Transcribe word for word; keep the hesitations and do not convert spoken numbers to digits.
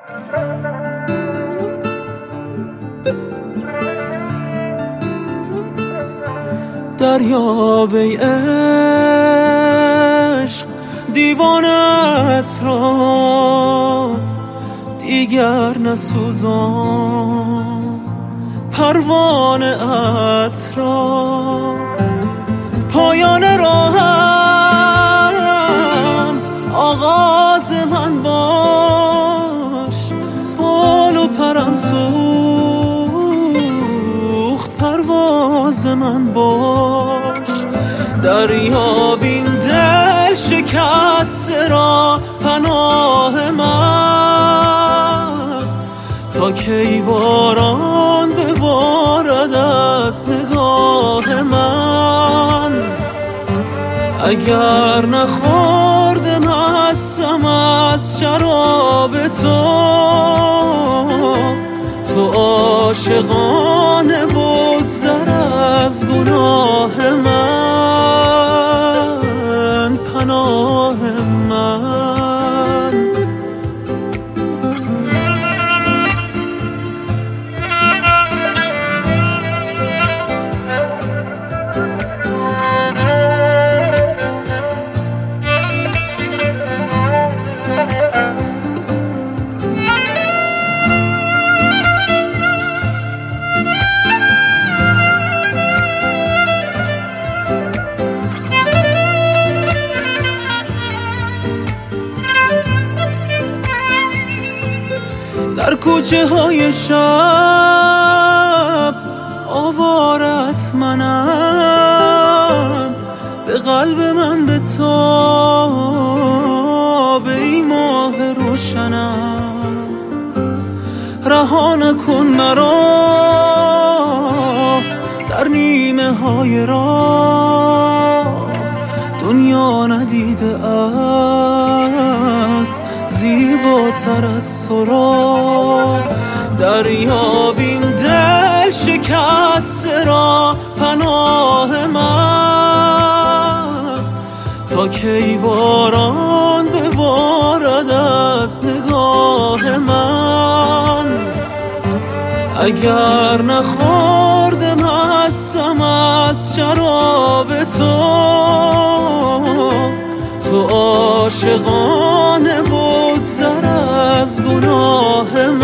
دریاب ای عشق دیوانت را دیگر نسوزان، پروانه ات را پایان راهم آغاز من باش، بال و پرم سوخت پرواز من باش. دریا بین دل شکسته را پناه من، تا کی باران ببارد از نگاه من. اگر نخورده مستم از شراب تو، تو عاشقانه بگذر از گناه من، پناه من. در کوچه های شب آوارت منم، به قلب من به تاب ای ماه روشنم. رها نکن مرا در نیمه های راه، دنیا ندیده است زیباتر از تو را. دریا بین دل شکسته را پناه من، تا کی باران ببارد از نگاه من. اگر نخورده مستم از شراب تو، تو عاشقانه بگذر از گناه من.